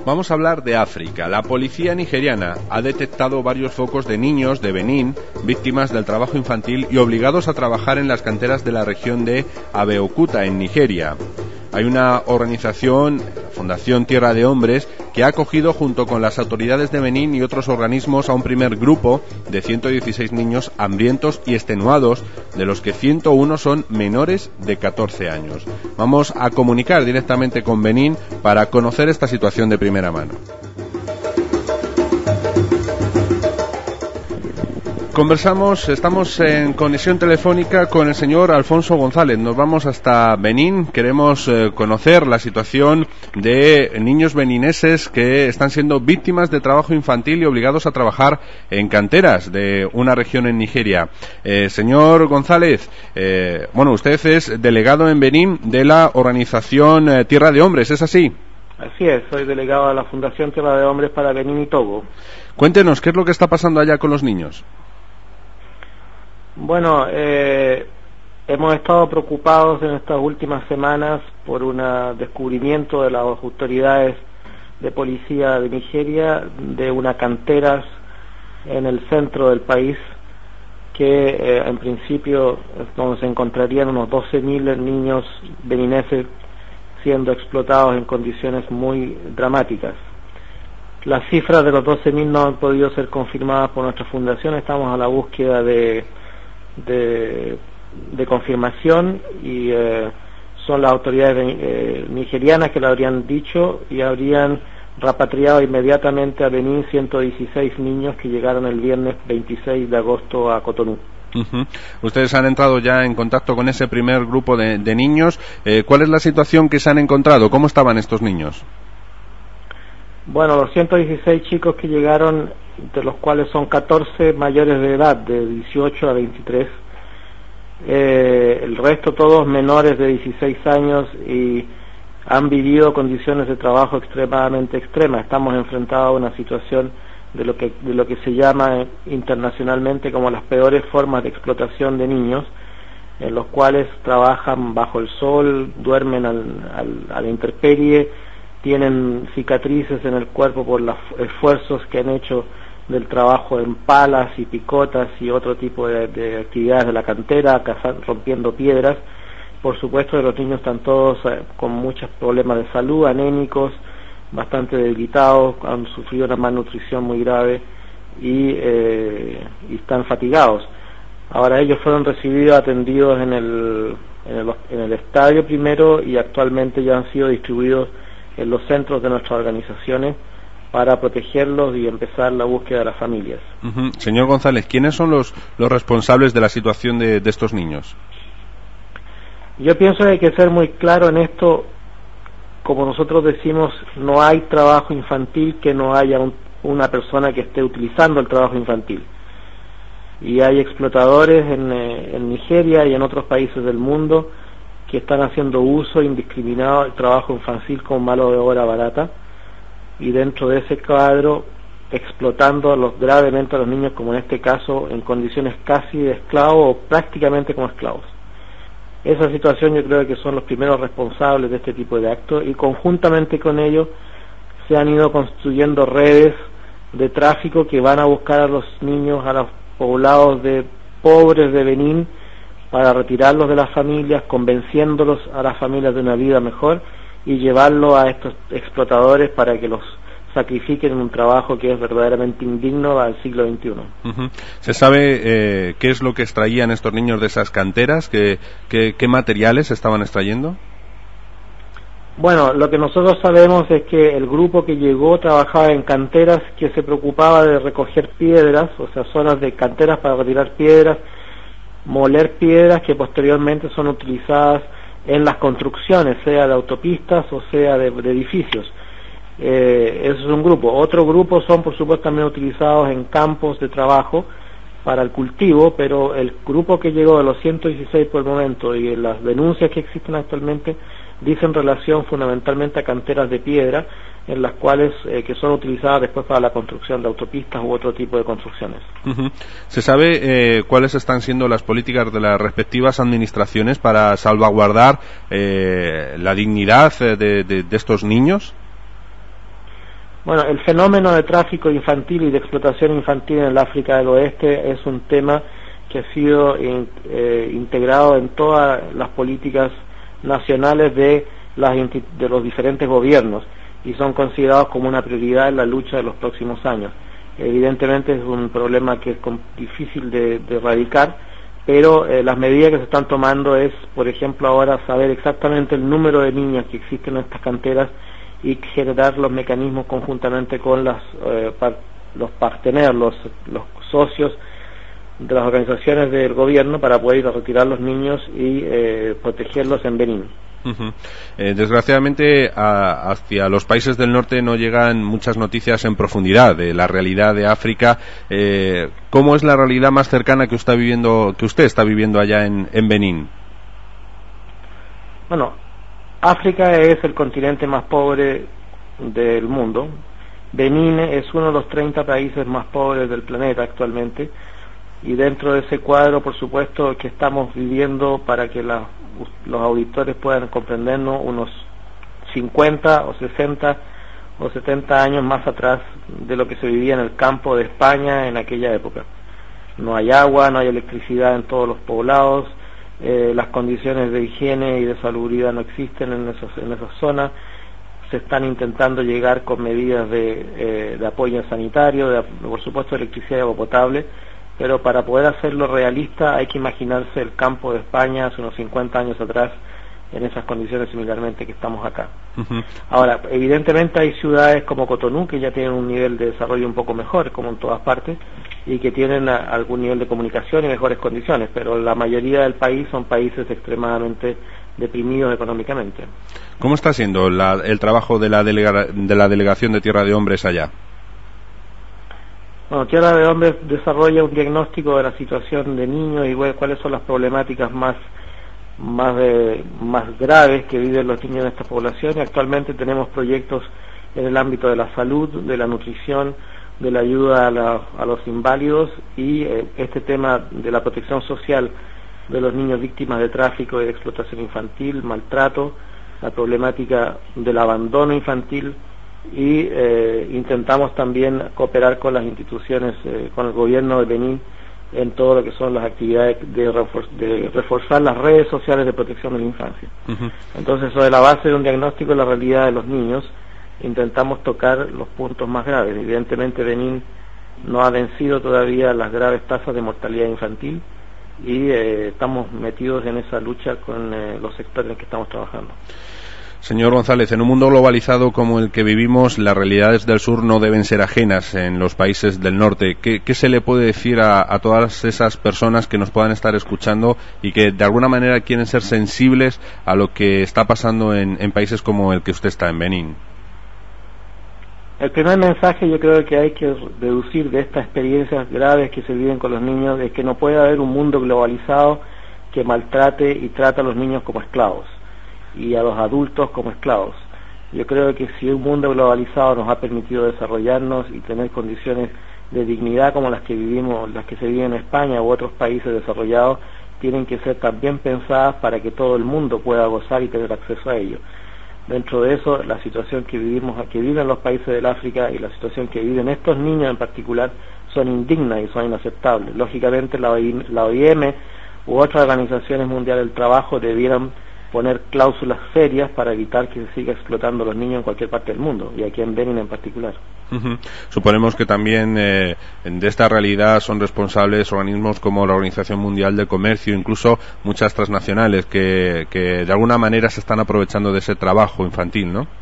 Vamos a hablar de África. La policía nigeriana ha detectado varios focos de niños de Benín, víctimas del trabajo infantil y obligados a trabajar en las canteras de la región de Abeokuta, en Nigeria. Hay una organización, Fundación Tierra de Hombres, que ha acogido junto con las autoridades de Benín y otros organismos a un primer grupo de 116 niños hambrientos y extenuados, de los que 101 son menores de 14 años. Vamos a comunicar directamente con Benín para conocer esta situación de primera mano. Estamos en conexión telefónica con el señor Alfonso González. Nos vamos hasta Benín. Queremos conocer la situación de niños benineses que están siendo víctimas de trabajo infantil y obligados a trabajar en canteras de una región en Nigeria. Señor González, usted es delegado en Benín de la organización Tierra de Hombres, ¿es así? Así es, soy delegado de la Fundación Tierra de Hombres para Benín y Togo. Cuéntenos, ¿qué es lo que está pasando allá con los niños? Bueno, hemos estado preocupados en estas últimas semanas por un descubrimiento de las autoridades de policía de Nigeria de unas canteras en el centro del país que en principio donde se encontrarían unos 12.000 niños benineses siendo explotados en condiciones muy dramáticas. Las cifras de los 12.000 no han podido ser confirmadas por nuestra fundación. Estamos a la búsqueda de confirmación y son las autoridades nigerianas que lo habrían dicho y habrían repatriado inmediatamente a Benín 116 niños que llegaron el viernes 26 de agosto a Cotonú. Ustedes han entrado ya en contacto con ese primer grupo de niños. ¿Cuál es la situación que se han encontrado? ¿Cómo estaban estos niños? Bueno, los 116 chicos que llegaron, de los cuales son 14 mayores de edad, de 18 a 23, el resto todos menores de 16 años y han vivido condiciones de trabajo extremadamente extremas. Estamos enfrentados a una situación de lo que se llama internacionalmente como las peores formas de explotación de niños, en los cuales trabajan bajo el sol, duermen a la intemperie, tienen cicatrices en el cuerpo por los esfuerzos que han hecho del trabajo en palas y picotas y otro tipo de actividades de la cantera, rompiendo piedras. Por supuesto, los niños están todos con muchos problemas de salud, anémicos, bastante debilitados, han sufrido una malnutrición muy grave y están fatigados. Ahora ellos fueron recibidos, atendidos en el estadio primero y actualmente ya han sido distribuidos en los centros de nuestras organizaciones para protegerlos y empezar la búsqueda de las familias. Señor González, ¿quiénes son los responsables de la situación de estos niños? Yo pienso que hay que ser muy claro en esto. Como nosotros decimos, no hay trabajo infantil que no haya una persona que esté utilizando el trabajo infantil. Y hay explotadores en Nigeria y en otros países del mundo que están haciendo uso indiscriminado del trabajo infantil como mano de obra barata, y dentro de ese cuadro explotando gravemente a los niños, como en este caso en condiciones casi de esclavos o prácticamente como esclavos. Esa situación yo creo que son los primeros responsables de este tipo de actos, y conjuntamente con ellos se han ido construyendo redes de tráfico que van a buscar a los niños a los poblados pobres de Benín para retirarlos de las familias, convenciéndolos a las familias de una vida mejor y llevarlos a estos explotadores para que los sacrifiquen en un trabajo que es verdaderamente indigno al siglo XXI. ¿Se sabe qué es lo que extraían estos niños de esas canteras? ¿Qué materiales estaban extrayendo? Bueno, lo que nosotros sabemos es que el grupo que llegó trabajaba en canteras que se preocupaba de recoger piedras, o sea, zonas de canteras para retirar piedras, moler piedras que posteriormente son utilizadas en las construcciones, sea de autopistas o sea de edificios. Eso es un grupo. Otro grupo son, por supuesto, también utilizados en campos de trabajo para el cultivo, pero el grupo que llegó de los 116 por el momento y las denuncias que existen actualmente dicen relación fundamentalmente a canteras de piedra, en las cuales que son utilizadas después para la construcción de autopistas u otro tipo de construcciones. ¿Se sabe cuáles están siendo las políticas de las respectivas administraciones para salvaguardar la dignidad de estos niños? Bueno, el fenómeno de tráfico infantil y de explotación infantil en el África del Oeste es un tema que ha sido integrado en todas las políticas nacionales de los diferentes gobiernos y son considerados como una prioridad en la lucha de los próximos años. Evidentemente es un problema que es difícil de erradicar, pero las medidas que se están tomando es, por ejemplo, ahora saber exactamente el número de niños que existen en estas canteras y generar los mecanismos conjuntamente con los parteneros, los socios de las organizaciones del gobierno para poder ir a retirar los niños y protegerlos en Benín. Desgraciadamente hacia los países del norte no llegan muchas noticias en profundidad de la realidad de África. ¿Cómo es la realidad más cercana que usted está viviendo allá en Benín? Bueno, África es el continente más pobre del mundo. Benín es uno de los 30 países más pobres del planeta actualmente, y dentro de ese cuadro, por supuesto, que estamos viviendo, para que los auditores puedan comprendernos, unos 50 o 60 o 70 años más atrás de lo que se vivía en el campo de España en aquella época. No hay agua, no hay electricidad en todos los poblados, las condiciones de higiene y de salubridad no existen en esas zonas. Se están intentando llegar con medidas de apoyo sanitario, por supuesto electricidad y agua potable, pero para poder hacerlo realista hay que imaginarse el campo de España hace unos 50 años atrás en esas condiciones similarmente que estamos acá. Ahora, evidentemente hay ciudades como Cotonú que ya tienen un nivel de desarrollo un poco mejor, como en todas partes, y que tienen algún nivel de comunicación y mejores condiciones, pero la mayoría del país son países extremadamente deprimidos económicamente. ¿Cómo está siendo el trabajo de la Delegación de Tierra de Hombres allá? Bueno, Tierra de Hombres desarrolla un diagnóstico de la situación de niños y cuáles son las problemáticas más graves que viven los niños en esta población, y actualmente tenemos proyectos en el ámbito de la salud, de la nutrición, de la ayuda a los inválidos y este tema de la protección social de los niños víctimas de tráfico y de explotación infantil, maltrato, la problemática del abandono infantil, y intentamos también cooperar con las instituciones, con el gobierno de Benín en todo lo que son las actividades de reforzar las redes sociales de protección de la infancia. Entonces, sobre la base de un diagnóstico de la realidad de los niños, intentamos tocar los puntos más graves. Evidentemente Benín no ha vencido todavía las graves tasas de mortalidad infantil y estamos metidos en esa lucha con los sectores en que estamos trabajando. Señor González, en un mundo globalizado como el que vivimos, las realidades del sur no deben ser ajenas en los países del norte. ¿Qué se le puede decir a todas esas personas que nos puedan estar escuchando y que de alguna manera quieren ser sensibles a lo que está pasando en países como el que usted está, en Benín? El primer mensaje yo creo que hay que deducir de estas experiencias graves que se viven con los niños es que no puede haber un mundo globalizado que maltrate y trata a los niños como esclavos y a los adultos como esclavos. Yo creo que si un mundo globalizado nos ha permitido desarrollarnos y tener condiciones de dignidad como las que se viven en España u otros países desarrollados, tienen que ser también pensadas para que todo el mundo pueda gozar y tener acceso a ello. Dentro de eso, la situación que viven los países del África y la situación que viven estos niños en particular son indignas y son inaceptables. Lógicamente la OIM u otras organizaciones mundiales del trabajo debieran poner cláusulas serias para evitar que se siga explotando a los niños en cualquier parte del mundo, y aquí en Benín en particular. Suponemos que también de esta realidad son responsables organismos como la Organización Mundial del Comercio, incluso muchas transnacionales que de alguna manera se están aprovechando de ese trabajo infantil, ¿no?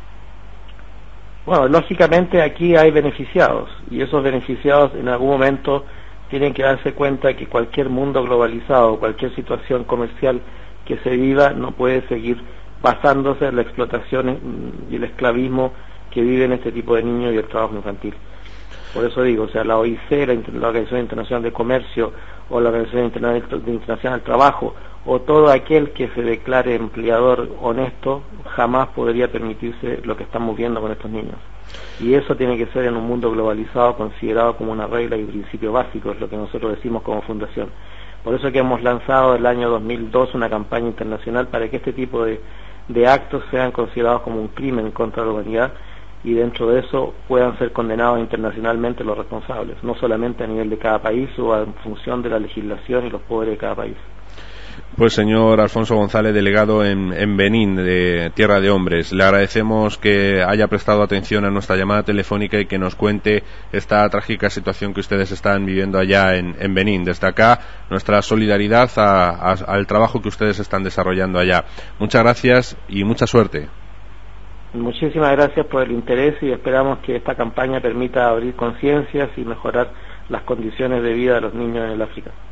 Bueno, lógicamente aquí hay beneficiados, y esos beneficiados en algún momento tienen que darse cuenta que cualquier mundo globalizado, cualquier situación comercial que se viva no puede seguir basándose en la explotación y el esclavismo que viven este tipo de niños y el trabajo infantil. Por eso digo, o sea, la OIC, la Organización Internacional de Comercio, o la Organización Internacional del Trabajo, o todo aquel que se declare empleador honesto, jamás podría permitirse lo que estamos viendo con estos niños. Y eso tiene que ser en un mundo globalizado considerado como una regla y principio básico, es lo que nosotros decimos como fundación. Por eso que hemos lanzado el año 2002 una campaña internacional para que este tipo de actos sean considerados como un crimen contra la humanidad y dentro de eso puedan ser condenados internacionalmente los responsables, no solamente a nivel de cada país o en función de la legislación y los poderes de cada país. Pues señor Alfonso González, delegado en Benín, de Tierra de Hombres, le agradecemos que haya prestado atención a nuestra llamada telefónica y que nos cuente esta trágica situación que ustedes están viviendo allá en Benín. Desde acá, nuestra solidaridad al trabajo que ustedes están desarrollando allá. Muchas gracias y mucha suerte. Muchísimas gracias por el interés y esperamos que esta campaña permita abrir conciencias y mejorar las condiciones de vida de los niños en el África.